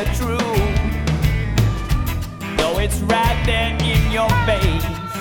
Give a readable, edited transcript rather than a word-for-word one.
the truth, though it's right there in your face.